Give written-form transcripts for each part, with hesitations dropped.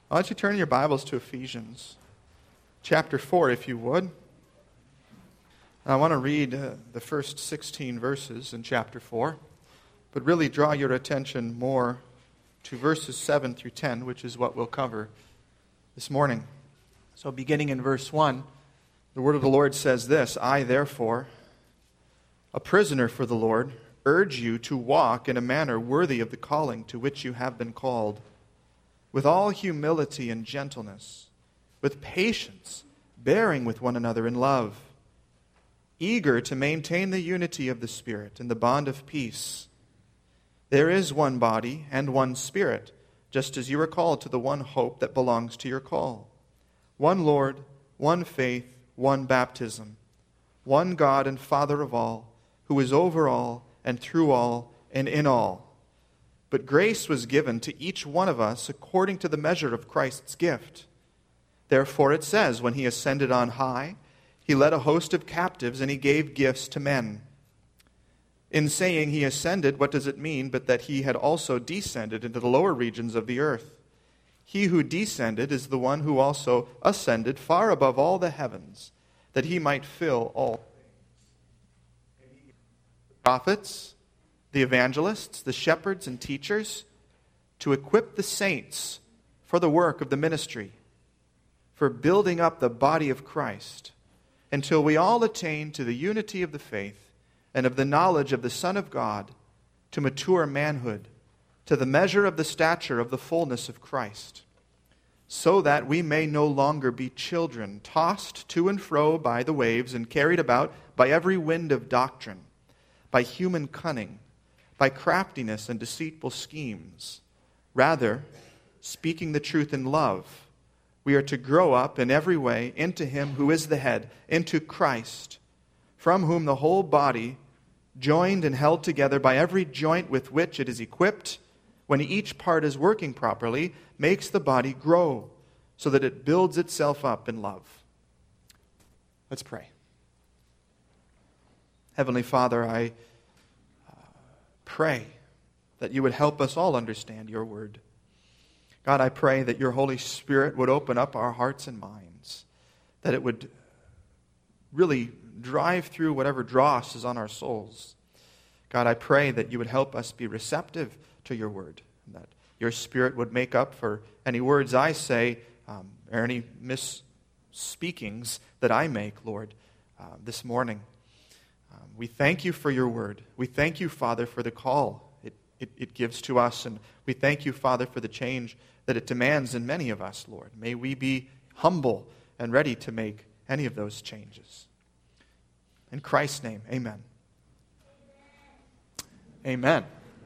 Why don't you turn your Bibles to Ephesians chapter 4, if you would. I want to read the first 16 verses in chapter 4, but really draw your attention more to verses 7 through 10, which is what we'll cover this morning. So beginning in verse 1, the word of the Lord says this, I, therefore, a prisoner for the Lord, urge you to walk in a manner worthy of the calling to which you have been called, with all humility and gentleness, with patience, bearing with one another in love, eager to maintain the unity of the Spirit in the bond of peace. There is one body and one Spirit, just as you are called to the one hope that belongs to your call. One Lord, one faith, one baptism, one God and Father of all, who is over all and through all and in all. But grace was given to each one of us according to the measure of Christ's gift. Therefore it says, when he ascended on high, he led a host of captives and he gave gifts to men. In saying he ascended, what does it mean but that he had also descended into the lower regions of the earth? He who descended is the one who also ascended far above all the heavens, that he might fill all things. The prophets, the evangelists, the shepherds and teachers, to equip the saints for the work of the ministry, for building up the body of Christ, until we all attain to the unity of the faith and of the knowledge of the Son of God, to mature manhood, to the measure of the stature of the fullness of Christ, so that we may no longer be children, tossed to and fro by the waves and carried about by every wind of doctrine, by human cunning, by craftiness and deceitful schemes. Rather, speaking the truth in love, we are to grow up in every way into Him who is the head, into Christ, from whom the whole body, joined and held together by every joint with which it is equipped, when each part is working properly, makes the body grow, so that it builds itself up in love. Let's pray. Heavenly Father, I pray that you would help us all understand your word. God, I pray that your Holy Spirit would open up our hearts and minds, that it would really drive through whatever dross is on our souls. God, I pray that you would help us be receptive to your word, and that your Spirit would make up for any words I say or any misspeakings that I make, Lord, this morning. We thank you for your word. We thank you, Father, for the call it gives to us. And we thank you, Father, for the change that it demands in many of us, Lord. May we be humble and ready to make any of those changes. In Christ's name, amen. Amen.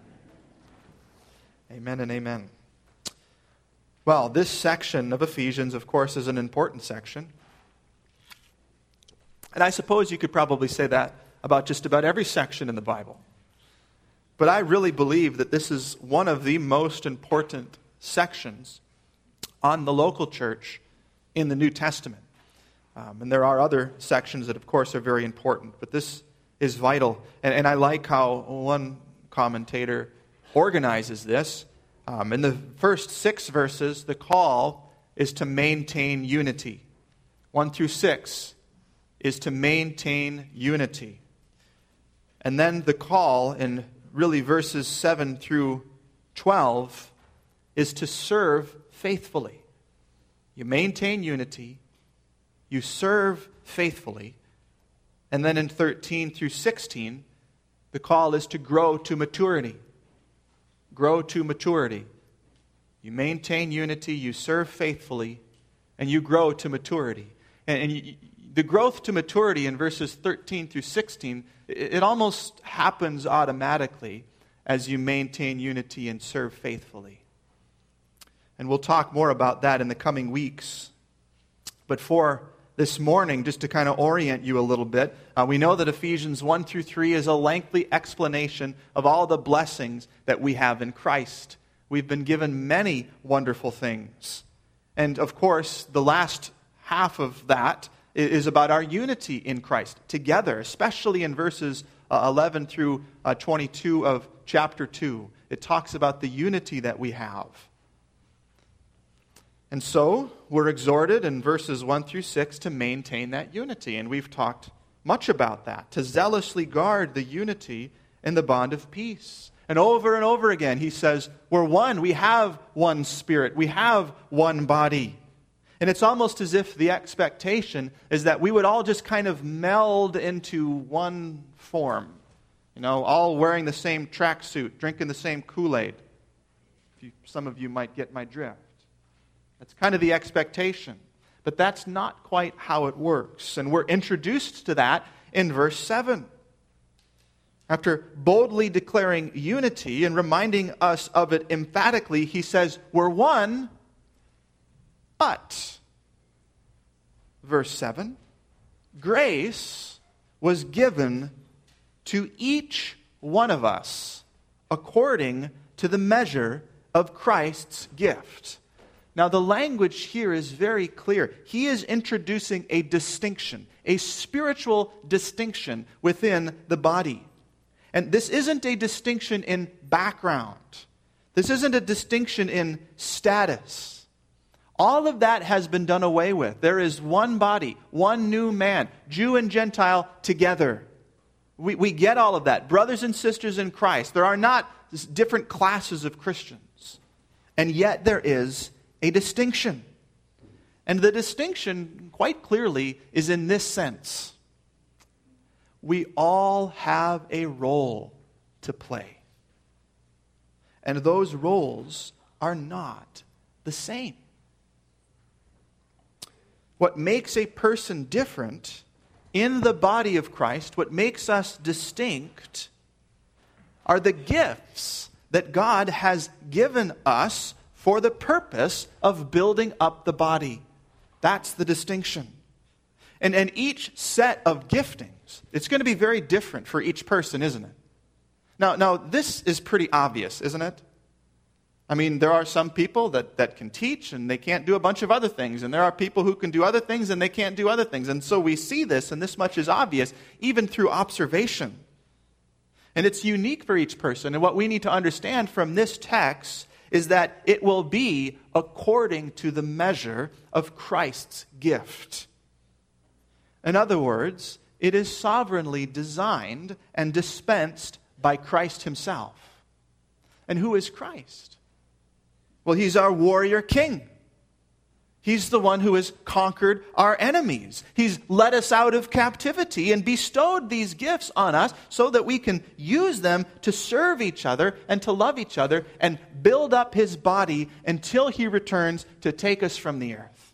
Amen and amen. Well, this section of Ephesians, of course, is an important section. And I suppose you could probably say that about just about every section in the Bible. But I really believe that this is one of the most important sections on the local church in the New Testament. And there are other sections that, of course, are very important, but this is vital. And I like how one commentator organizes this. In the first 6 verses, the call is to maintain unity. 1 through 6 is to maintain unity. And then the call in really verses 7 through 12 is to serve faithfully. You maintain unity, you serve faithfully, and then in 13 through 16, the call is to grow to maturity. Grow to maturity. You maintain unity, you serve faithfully, and you grow to maturity. The growth to maturity in verses 13 through 16, it almost happens automatically as you maintain unity and serve faithfully. And we'll talk more about that in the coming weeks. But for this morning, just to kind of orient you a little bit, we know that Ephesians 1 through 3 is a lengthy explanation of all the blessings that we have in Christ. We've been given many wonderful things. And of course, the last half of that is about our unity in Christ together, especially in verses 11 through 22 of chapter 2. It talks about the unity that we have. And so we're exhorted in verses 1 through 6 to maintain that unity. And we've talked much about that, to zealously guard the unity in the bond of peace. And over again, he says, we're one. We have one spirit. We have one body. And it's almost as if the expectation is that we would all just kind of meld into one form. All wearing the same tracksuit, drinking the same Kool-Aid. Some of you might get my drift. That's kind of the expectation. But that's not quite how it works. And we're introduced to that in verse 7. After boldly declaring unity and reminding us of it emphatically, he says, we're one, but, verse 7, grace was given to each one of us according to the measure of Christ's gift. Now, the language here is very clear. He is introducing a distinction, a spiritual distinction within the body. And this isn't a distinction in background. This isn't a distinction in status. All of that has been done away with. There is one body, one new man, Jew and Gentile together. We get all of that. Brothers and sisters in Christ. There are not different classes of Christians. And yet there is a distinction. And the distinction, quite clearly, is in this sense. We all have a role to play. And those roles are not the same. What makes a person different in the body of Christ, what makes us distinct, are the gifts that God has given us for the purpose of building up the body. That's the distinction. And each set of giftings, it's going to be very different for each person, isn't it? Now, this is pretty obvious, isn't it? I mean, there are some people that can teach and they can't do a bunch of other things. And there are people who can do other things and they can't do other things. And so we see this, and this much is obvious, even through observation. And it's unique for each person. And what we need to understand from this text is that it will be according to the measure of Christ's gift. In other words, it is sovereignly designed and dispensed by Christ himself. And who is Christ? Well, he's our warrior king. He's the one who has conquered our enemies. He's led us out of captivity and bestowed these gifts on us so that we can use them to serve each other and to love each other and build up his body until he returns to take us from the earth.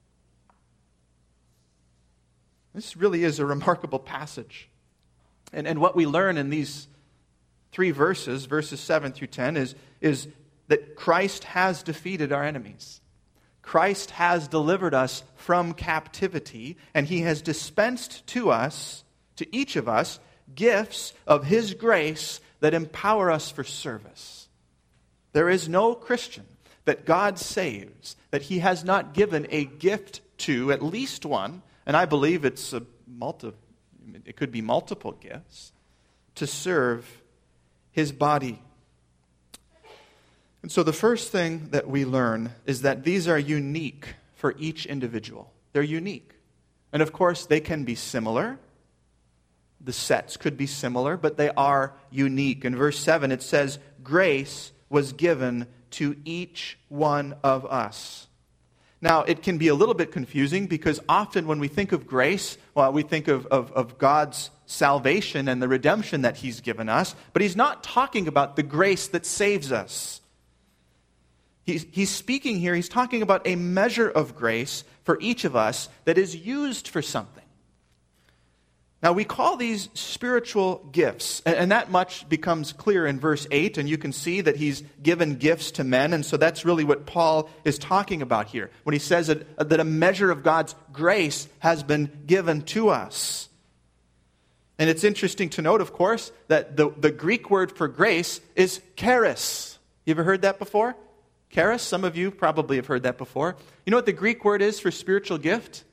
This really is a remarkable passage. And what we learn in these 3 verses, verses 7 through 10, is that Christ has defeated our enemies. Christ has delivered us from captivity, and he has dispensed to us, to each of us, gifts of his grace that empower us for service. There is no Christian that God saves that he has not given a gift to, at least one, and I believe it could be multiple gifts, to serve his body. And so the first thing that we learn is that these are unique for each individual. They're unique. And of course, they can be similar. The sets could be similar, but they are unique. In verse 7, it says, grace was given to each one of us. Now, it can be a little bit confusing because often when we think of grace, well, we think of God's salvation and the redemption that he's given us, but he's not talking about the grace that saves us. He's speaking here, he's talking about a measure of grace for each of us that is used for something. Now, we call these spiritual gifts, and that much becomes clear in verse 8, and you can see that he's given gifts to men, and so that's really what Paul is talking about here, when he says that a measure of God's grace has been given to us. And it's interesting to note, of course, that the Greek word for grace is charis. You ever heard that before? Charis, some of you probably have heard that before. You know what the Greek word is for spiritual gift?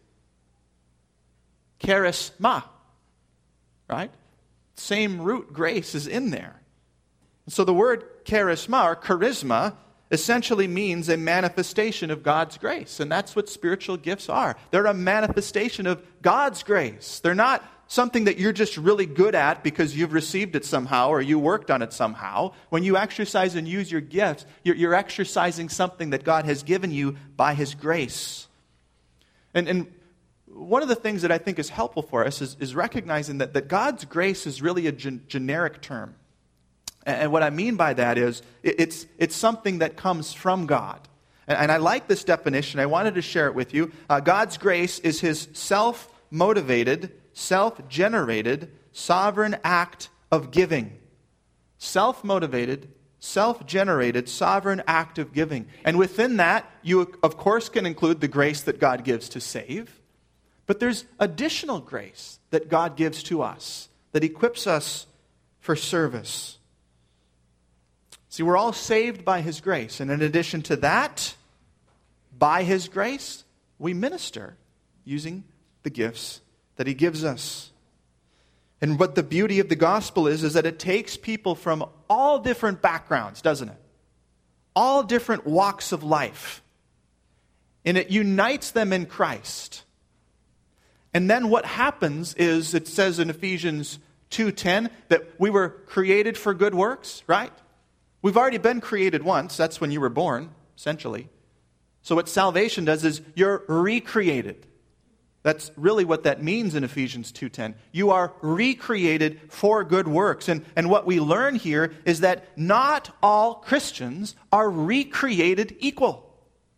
Charisma, right? Same root, grace, is in there. So the word charisma or charisma essentially means a manifestation of God's grace. And that's what spiritual gifts are. They're a manifestation of God's grace. They're not something that you're just really good at because you've received it somehow or you worked on it somehow. When you exercise and use your gifts, you're exercising something that God has given you by His grace. And one of the things that I think is helpful for us is recognizing that God's grace is really a generic term. And what I mean by that is it's something that comes from God. And I like this definition. I wanted to share it with you. God's grace is His self-motivated, self-generated, sovereign act of giving. Self-motivated, self-generated, sovereign act of giving. And within that, you, of course, can include the grace that God gives to save. But there's additional grace that God gives to us that equips us for service. See, we're all saved by His grace. And in addition to that, by His grace, we minister using the gifts that He gives us. And what the beauty of the gospel is that it takes people from all different backgrounds, doesn't it? All different walks of life. And it unites them in Christ. And then what happens is, it says in Ephesians 2:10 that we were created for good works, right? We've already been created once. That's when you were born, essentially. So what salvation does is you're recreated. That's really what that means in Ephesians 2:10. You are recreated for good works. And what we learn here is that not all Christians are recreated equal.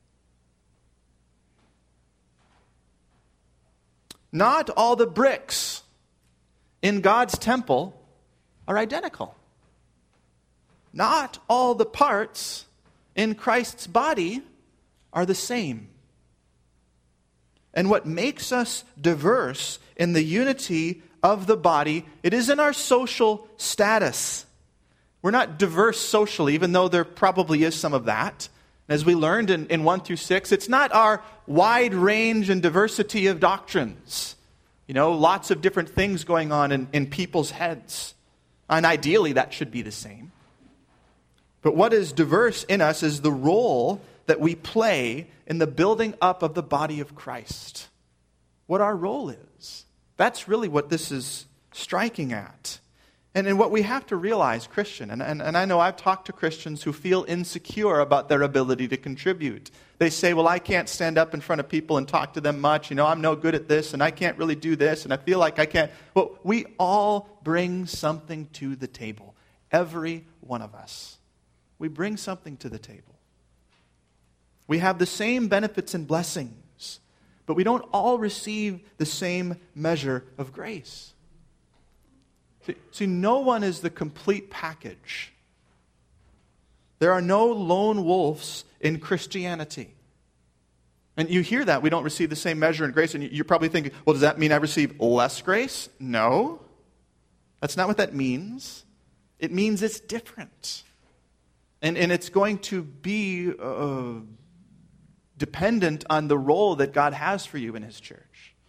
Not all the bricks in God's temple are identical. Not all the parts in Christ's body are the same. And what makes us diverse in the unity of the body, it isn't our social status. We're not diverse socially, even though there probably is some of that. As we learned in 1 through 6, it's not our wide range and diversity of doctrines. You know, lots of different things going on in people's heads. And ideally, that should be the same. But what is diverse in us is the role that we play in the building up of the body of Christ. What our role is. That's really what this is striking at. And what we have to realize, Christian, and I know I've talked to Christians who feel insecure about their ability to contribute. They say, well, I can't stand up in front of people and talk to them much. You know, I'm no good at this, and I can't really do this, and I feel like I can't. Well, we all bring something to the table. Every one of us. We bring something to the table. We have the same benefits and blessings, but we don't all receive the same measure of grace. See, no one is the complete package. There are no lone wolves in Christianity. And you hear that, we don't receive the same measure in grace, and you're probably thinking, well, does that mean I receive less grace? No. That's not what that means. It means it's different. And it's going to be dependent on the role that God has for you in His church.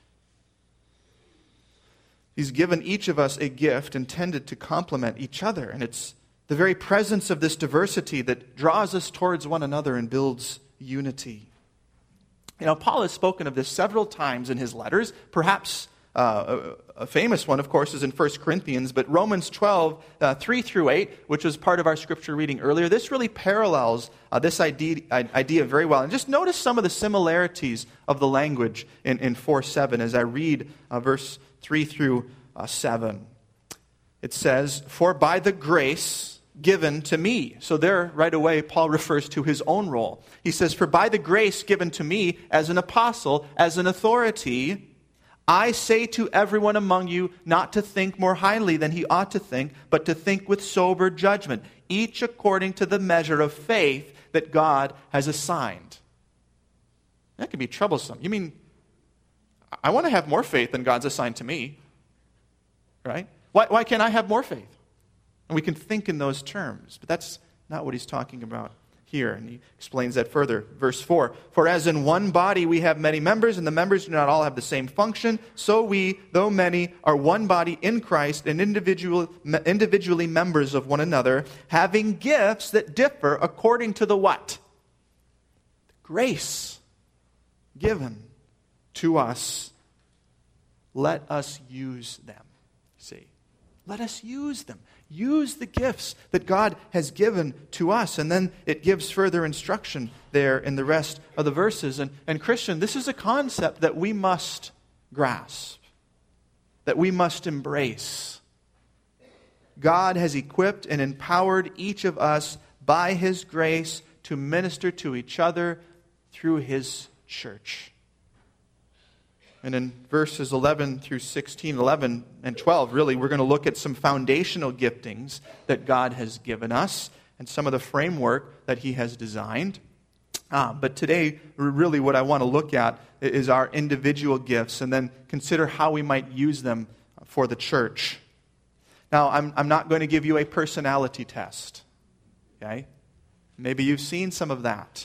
He's given each of us a gift intended to complement each other. And it's the very presence of this diversity that draws us towards one another and builds unity. You know, Paul has spoken of this several times in his letters. Perhaps a famous one, of course, is in 1 Corinthians. But Romans 12, 3 through 8, which was part of our scripture reading earlier, this really parallels this idea very well. And just notice some of the similarities of the language in 4:7 as I read verse 3 through 7. It says, "For by the grace given to me." So there, right away, Paul refers to his own role. He says, "For by the grace given to me as an apostle, as an authority, I say to everyone among you not to think more highly than he ought to think, but to think with sober judgment, each according to the measure of faith that God has assigned." That can be troublesome. You mean, I want to have more faith than God's assigned to me, right? Why can't I have more faith? And we can think in those terms, but that's not what he's talking about here. And he explains that further. Verse 4, "For as in one body we have many members, and the members do not all have the same function, so we, though many, are one body in Christ and individually members of one another, having gifts that differ according to the" what? Grace given to us. Let us use them. See? Let us use them. Use the gifts that God has given to us. And then it gives further instruction there in the rest of the verses. And Christian, this is a concept that we must grasp, that we must embrace. God has equipped and empowered each of us by His grace to minister to each other through His church. And in verses 11 through 16, 11 and 12, really, we're going to look at some foundational giftings that God has given us and some of the framework that He has designed. But today, really what I want to look at is our individual gifts and then consider how we might use them for the church. Now, I'm not going to give you a personality test. Okay? Maybe you've seen some of that.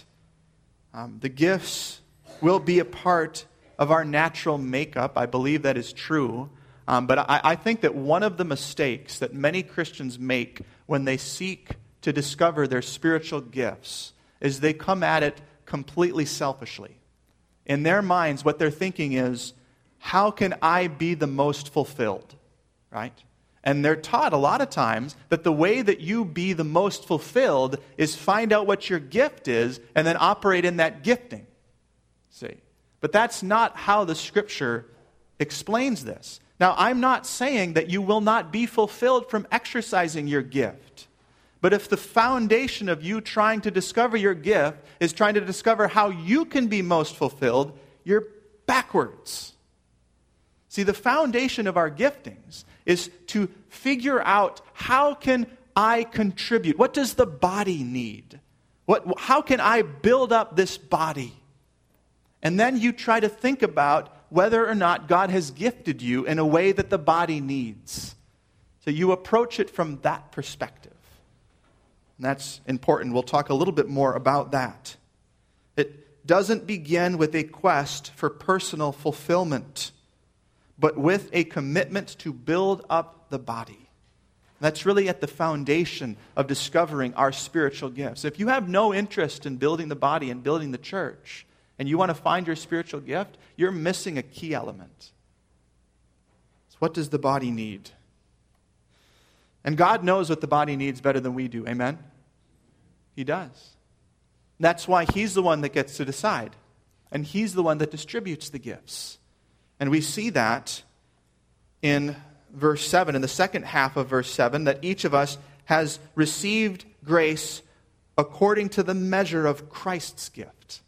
The gifts will be a part of our natural makeup. I believe that is true. But I think that one of the mistakes that many Christians make when they seek to discover their spiritual gifts is they come at it completely selfishly. In their minds, what they're thinking is, how can I be the most fulfilled? Right? And they're taught a lot of times that the way that you be the most fulfilled is find out what your gift is and then operate in that gifting. See? But that's not how the Scripture explains this. Now, I'm not saying that you will not be fulfilled from exercising your gift. But if the foundation of you trying to discover your gift is trying to discover how you can be most fulfilled, you're backwards. See, the foundation of our giftings is to figure out, how can I contribute? What does the body need? How can I build up this body? And then you try to think about whether or not God has gifted you in a way that the body needs. So you approach it from that perspective. And that's important. We'll talk a little bit more about that. It doesn't begin with a quest for personal fulfillment, but with a commitment to build up the body. That's really at the foundation of discovering our spiritual gifts. If you have no interest in building the body and building the church, and you want to find your spiritual gift, you're missing a key element. So what does the body need? And God knows what the body needs better than we do. Amen? He does. That's why He's the one that gets to decide. And He's the one that distributes the gifts. And we see that in verse 7, in the second half of verse 7, that each of us has received grace according to the measure of Christ's gift.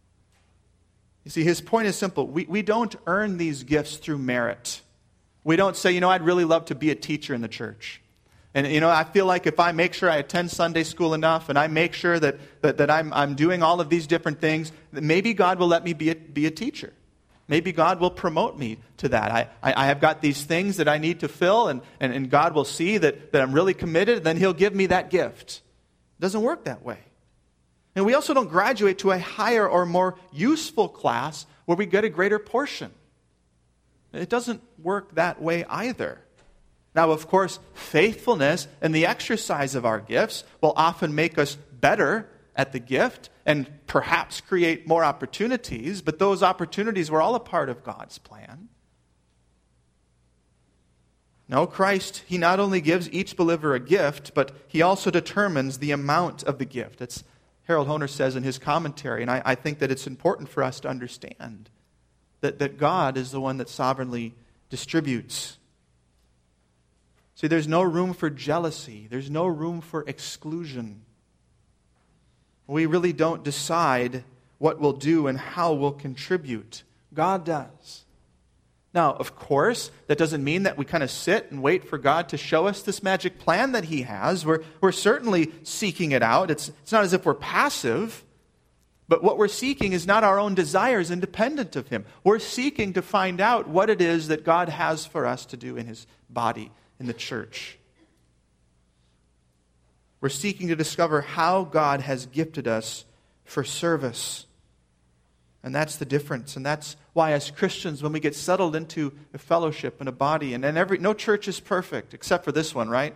You see, his point is simple. We don't earn these gifts through merit. We don't say, I'd really love to be a teacher in the church. And, I feel like if I make sure I attend Sunday school enough and I make sure that I'm doing all of these different things, that maybe God will let me be a teacher. Maybe God will promote me to that. I have got these things that I need to fill, and God will see that I'm really committed, and then He'll give me that gift. It doesn't work that way. And we also don't graduate to a higher or more useful class where we get a greater portion. It doesn't work that way either. Now, of course, faithfulness and the exercise of our gifts will often make us better at the gift and perhaps create more opportunities, but those opportunities were all a part of God's plan. No, Christ, He not only gives each believer a gift, but He also determines the amount of the gift. It's Harold Honer says in his commentary, and I think that it's important for us to understand that God is the one that sovereignly distributes. See, there's no room for jealousy. There's no room for exclusion. We really don't decide what we'll do and how we'll contribute. God does. Now, of course, that doesn't mean that we kind of sit and wait for God to show us this magic plan that He has. We're certainly seeking it out. It's not as if we're passive. But what we're seeking is not our own desires independent of Him. We're seeking to find out what it is that God has for us to do in His body, in the church. We're seeking to discover how God has gifted us for service. And that's the difference. And that's why as Christians, when we get settled into a fellowship and a body, and no church is perfect, except for this one, right?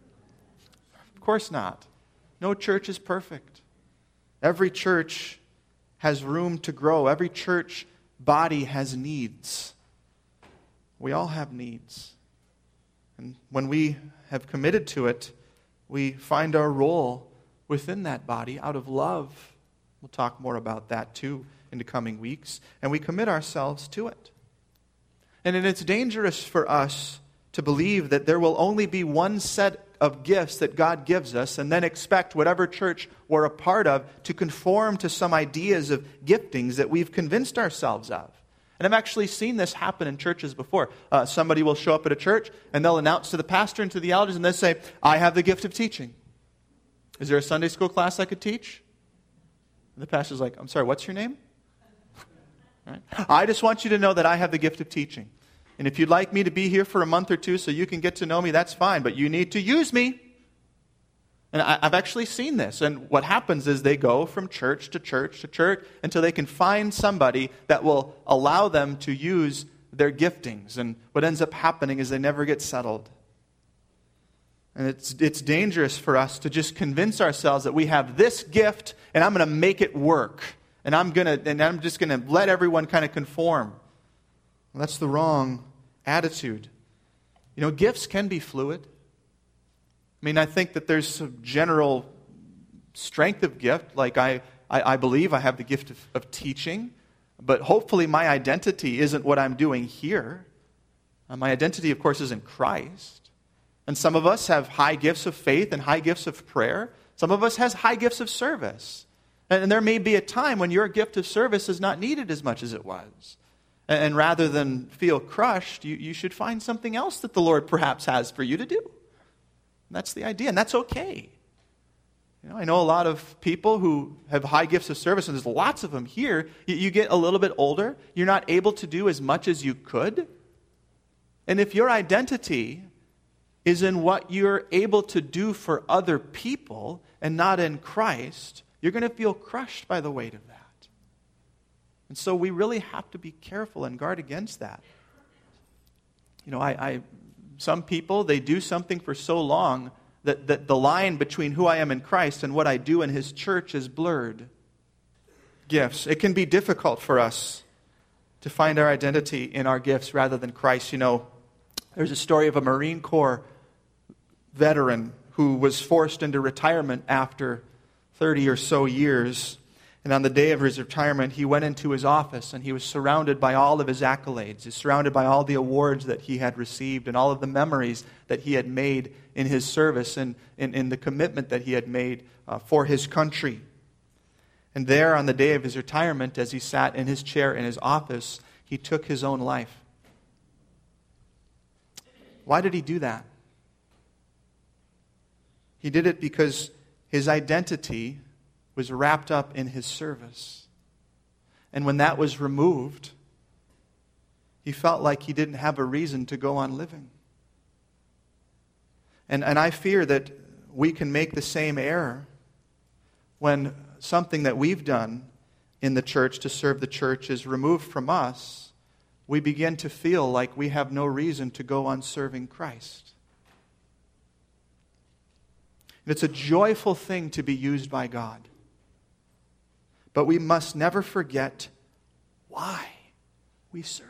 Of course not. No church is perfect. Every church has room to grow. Every church body has needs. We all have needs. And when we have committed to it, we find our role within that body out of love. We'll talk more about that too in the coming weeks. And we commit ourselves to it. And it's dangerous for us to believe that there will only be one set of gifts that God gives us and then expect whatever church we're a part of to conform to some ideas of giftings that we've convinced ourselves of. And I've actually seen this happen in churches before. Somebody will show up at a church and they'll announce to the pastor and to the elders and they'll say, I have the gift of teaching. Is there a Sunday school class I could teach? And the pastor's like, I'm sorry, what's your name? Right? I just want you to know that I have the gift of teaching. And if you'd like me to be here for a month or two so you can get to know me, that's fine. But you need to use me. And I've actually seen this. And what happens is they go from church to church to church until they can find somebody that will allow them to use their giftings. And what ends up happening is they never get settled. And it's dangerous for us to just convince ourselves that we have this gift and I'm going to make it work. And I'm just going to let everyone kind of conform. Well, that's the wrong attitude. You know, gifts can be fluid. I mean, I think that there's some general strength of gift. Like I believe I have the gift of teaching. But hopefully my identity isn't what I'm doing here. My identity, of course, is in Christ. And some of us have high gifts of faith and high gifts of prayer. Some of us has high gifts of service. And there may be a time when your gift of service is not needed as much as it was. And rather than feel crushed, you should find something else that the Lord perhaps has for you to do. And that's the idea, and that's okay. You know, I know a lot of people who have high gifts of service, and there's lots of them here. You get a little bit older, you're not able to do as much as you could. And if your identity is in what you're able to do for other people and not in Christ, you're going to feel crushed by the weight of that. And so we really have to be careful and guard against that. You know, some people, they do something for so long that the line between who I am in Christ and what I do in His church is blurred. Gifts. It can be difficult for us to find our identity in our gifts rather than Christ. You know, there's a story of a Marine Corps veteran who was forced into retirement after 30 or so years. And on the day of his retirement, he went into his office and he was surrounded by all of his accolades. He's surrounded by all the awards that he had received and all of the memories that he had made in his service and in the commitment that he had made for his country. And there on the day of his retirement, as he sat in his chair in his office, he took his own life. Why did he do that? He did it because his identity was wrapped up in his service. And when that was removed, he felt like he didn't have a reason to go on living. And I fear that we can make the same error when something that we've done in the church to serve the church is removed from us. We begin to feel like we have no reason to go on serving Christ. And it's a joyful thing to be used by God. But we must never forget why we serve.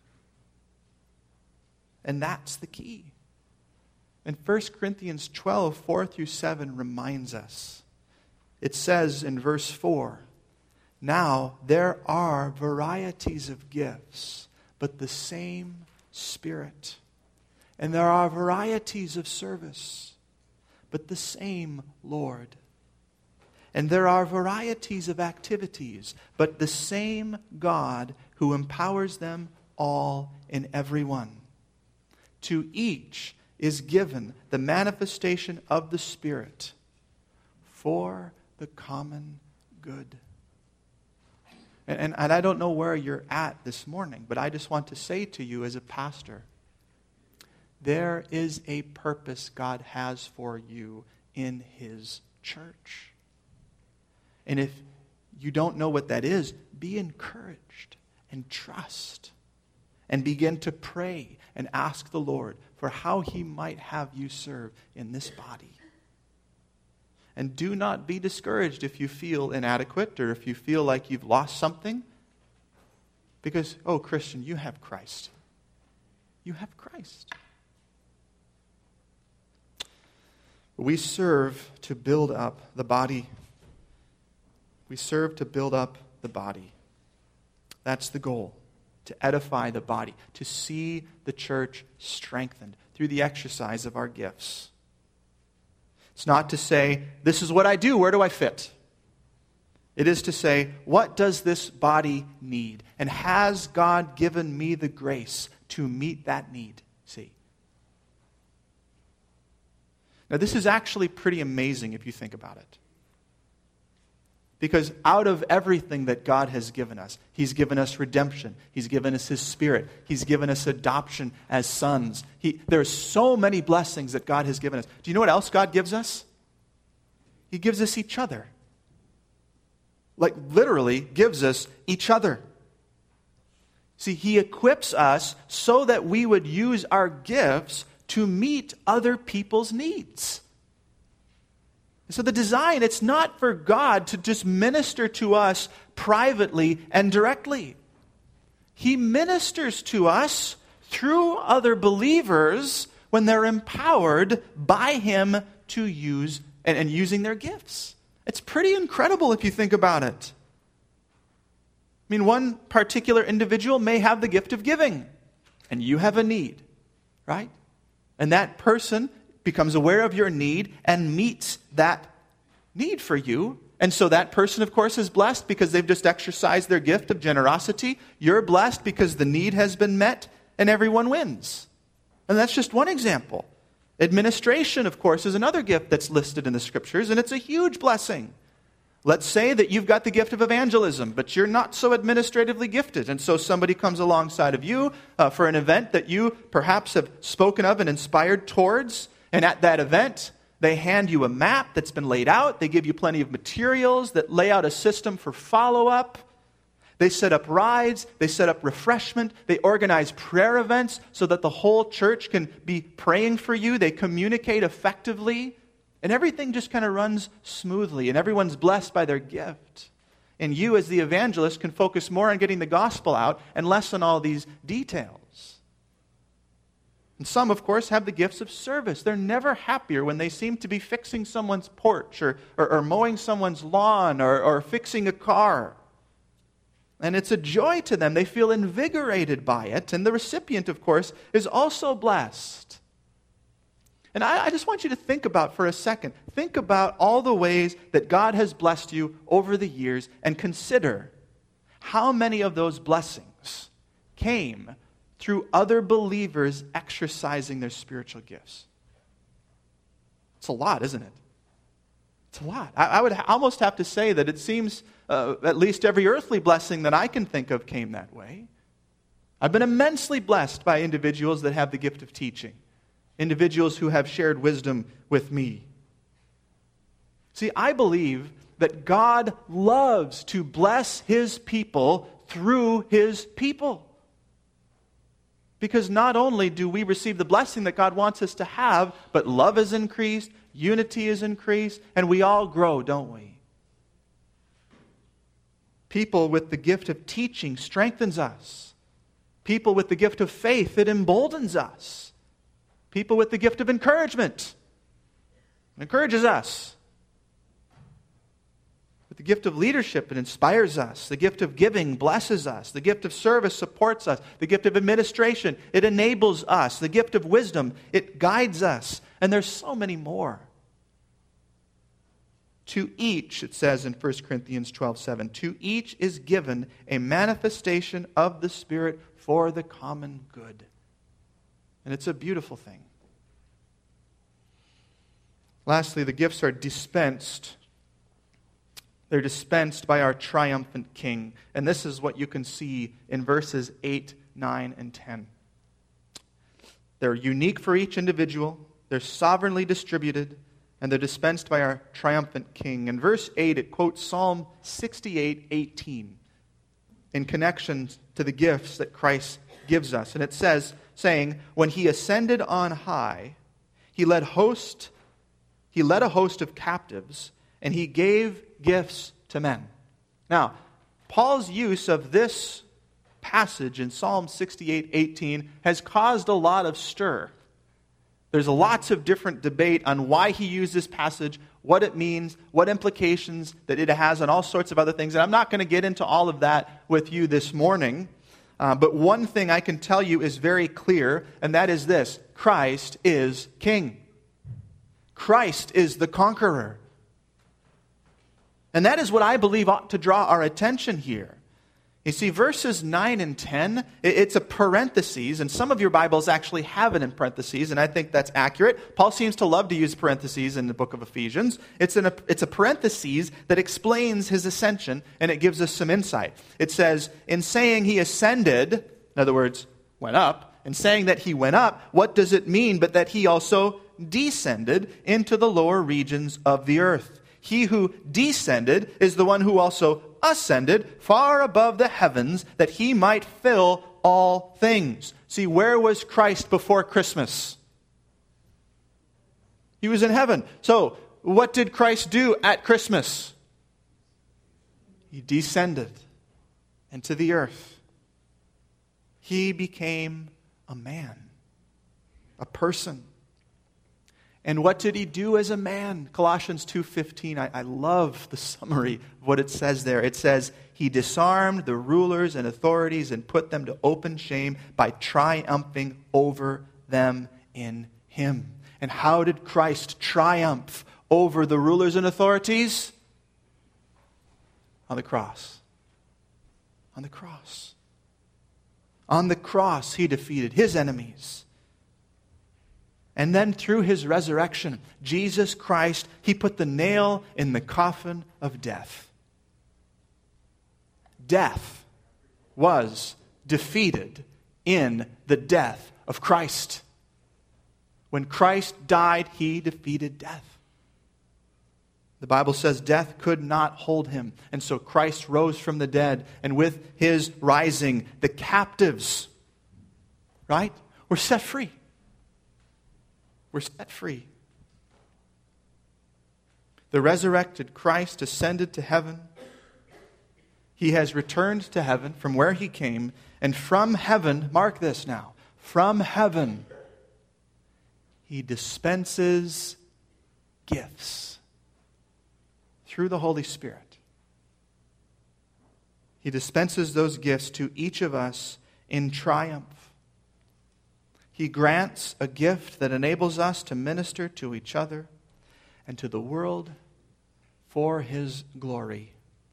And that's the key. And 1 Corinthians 12, 4 through 7 reminds us. It says in verse 4, now there are varieties of gifts, but the same Spirit. And there are varieties of service, but the same Lord. And there are varieties of activities, but the same God who empowers them all in every one. To each is given the manifestation of the Spirit for the common good. And I don't know where you're at this morning, but I just want to say to you as a pastor, there is a purpose God has for you in His church. And if you don't know what that is, be encouraged and trust and begin to pray and ask the Lord for how He might have you serve in this body. And do not be discouraged if you feel inadequate or if you feel like you've lost something. Because, oh, Christian, you have Christ. You have Christ. We serve to build up the body. We serve to build up the body. That's the goal, to edify the body, to see the church strengthened through the exercise of our gifts. It's not to say, this is what I do, where do I fit? It is to say, what does this body need? And has God given me the grace to meet that need? See? Now, this is actually pretty amazing if you think about it. Because out of everything that God has given us, He's given us redemption. He's given us His Spirit. He's given us adoption as sons. There are so many blessings that God has given us. Do you know what else God gives us? He gives us each other. Like literally gives us each other. See, He equips us so that we would use our gifts to meet other people's needs. So the design, it's not for God to just minister to us privately and directly. He ministers to us through other believers when they're empowered by Him to use and using their gifts. It's pretty incredible if you think about it. I mean, one particular individual may have the gift of giving, and you have a need, right? And that person becomes aware of your need and meets that need for you. And so that person, of course, is blessed because they've just exercised their gift of generosity. You're blessed because the need has been met, and everyone wins. And that's just one example. Administration, of course, is another gift that's listed in the Scriptures, and it's a huge blessing. Let's say that you've got the gift of evangelism, but you're not so administratively gifted. And so somebody comes alongside of you for an event that you perhaps have spoken of and inspired towards. And at that event, they hand you a map that's been laid out. They give you plenty of materials that lay out a system for follow-up. They set up rides. They set up refreshment. They organize prayer events so that the whole church can be praying for you. They communicate effectively. And everything just kind of runs smoothly. And everyone's blessed by their gift. And you, as the evangelist, can focus more on getting the gospel out and less on all these details. And some, of course, have the gifts of service. They're never happier when they seem to be fixing someone's porch or mowing someone's lawn or fixing a car. And it's a joy to them. They feel invigorated by it. And the recipient, of course, is also blessed. And I just want you to think about for a second. Think about all the ways that God has blessed you over the years and consider how many of those blessings came through other believers exercising their spiritual gifts. It's a lot, isn't it? It's a lot. I would almost have to say that it seems at least every earthly blessing that I can think of came that way. I've been immensely blessed by individuals that have the gift of teaching, individuals who have shared wisdom with me. See, I believe that God loves to bless His people through His people. Because not only do we receive the blessing that God wants us to have, but love is increased, unity is increased, and we all grow, don't we? People with the gift of teaching strengthens us. People with the gift of faith, it emboldens us. People with the gift of encouragement, it encourages us. With the gift of leadership, it inspires us. The gift of giving blesses us. The gift of service supports us. The gift of administration, it enables us. The gift of wisdom, it guides us. And there's so many more. To each, it says in 1 Corinthians 12:7, to each is given a manifestation of the Spirit for the common good. And it's a beautiful thing. Lastly, the gifts are dispensed. They're dispensed by our triumphant King. And this is what you can see in verses 8, 9, and 10. They're unique for each individual. They're sovereignly distributed. and they're dispensed by our triumphant King. In verse 8, it quotes Psalm 68:18 in connection to the gifts that Christ gives us. And it says, saying, when he ascended on high, he led a host of captives, and he gave gifts to men. Now, Paul's use of this passage in Psalm 68:18 has caused a lot of stir. There's lots of different debate on why he used this passage, what it means, what implications that it has, and all sorts of other things. And I'm not going to get into all of that with you this morning. But one thing I can tell you is very clear, and that is this: Christ is King. Christ is the conqueror. And that is what I believe ought to draw our attention here. You see, verses 9 and 10, it's a parenthesis, and some of your Bibles actually have it in parentheses, and I think that's accurate. Paul seems to love to use parentheses in the book of Ephesians. It's a parenthesis that explains his ascension, and it gives us some insight. It says, in saying he ascended, in other words, went up, in saying that he went up, what does it mean but that he also descended into the lower regions of the earth? He who descended is the one who also ascended far above the heavens, that he might fill all things. See, where was Christ before Christmas? He was in heaven. So, what did Christ do at Christmas? He descended into the earth. He became a man, a person. And what did he do as a man? Colossians 2:15. I love the summary of what it says there. It says, he disarmed the rulers and authorities and put them to open shame by triumphing over them in him. And how did Christ triumph over the rulers and authorities? On the cross. On the cross. On the cross, he defeated his enemies. And then through his resurrection, Jesus Christ, he put the nail in the coffin of death. Death was defeated in the death of Christ. When Christ died, he defeated death. The Bible says death could not hold him. And so Christ rose from the dead. And with his rising, the captives, right, were set free. We're set free. The resurrected Christ ascended to heaven. He has returned to heaven from where he came. And from heaven, mark this now, from heaven, he dispenses gifts through the Holy Spirit. He dispenses those gifts to each of us in triumph. He grants a gift that enables us to minister to each other and to the world for his glory.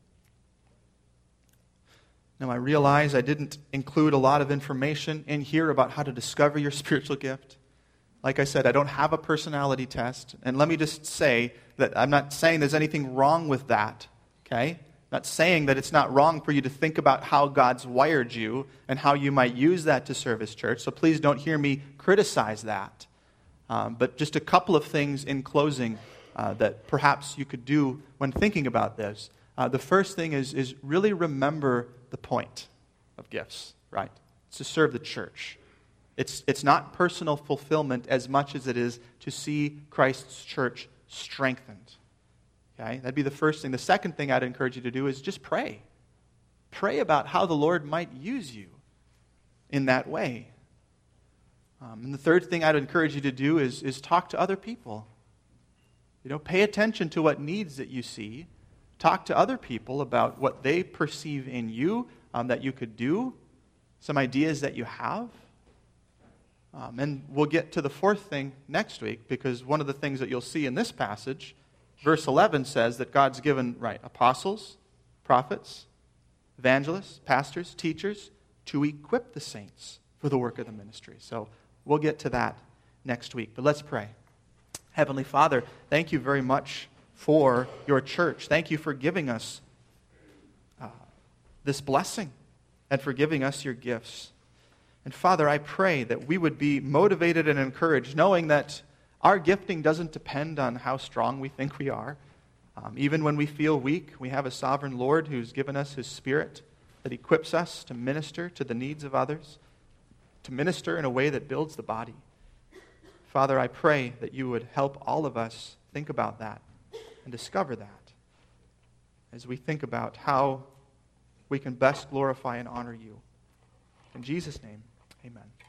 Now, I realize I didn't include a lot of information in here about how to discover your spiritual gift. Like I said, I don't have a personality test. And let me just say that I'm not saying there's anything wrong with that, okay? Not saying that it's not wrong for you to think about how God's wired you and how you might use that to serve his church. So please don't hear me criticize that. But just a couple of things in closing that perhaps you could do when thinking about this. The first thing is really remember the point of gifts, right? It's to serve the church. It's not personal fulfillment as much as it is to see Christ's church strengthened. Okay? That'd be the first thing. The second thing I'd encourage you to do is just pray. Pray about how the Lord might use you in that way. And the third thing I'd encourage you to do is talk to other people. Pay attention to what needs that you see. Talk to other people about what they perceive in you that you could do, some ideas that you have. And we'll get to the fourth thing next week, because one of the things that you'll see in this passage, verse 11 says that God's given, apostles, prophets, evangelists, pastors, teachers, to equip the saints for the work of the ministry. So we'll get to that next week. But let's pray. Heavenly Father, thank you very much for your church. Thank you for giving us this blessing and for giving us your gifts. And Father, I pray that we would be motivated and encouraged, knowing that Our gifting doesn't depend on how strong we think we are. Even when we feel weak, we have a sovereign Lord who's given us His Spirit that equips us to minister to the needs of others, to minister in a way that builds the body. Father, I pray that you would help all of us think about that and discover that as we think about how we can best glorify and honor you. In Jesus' name, amen.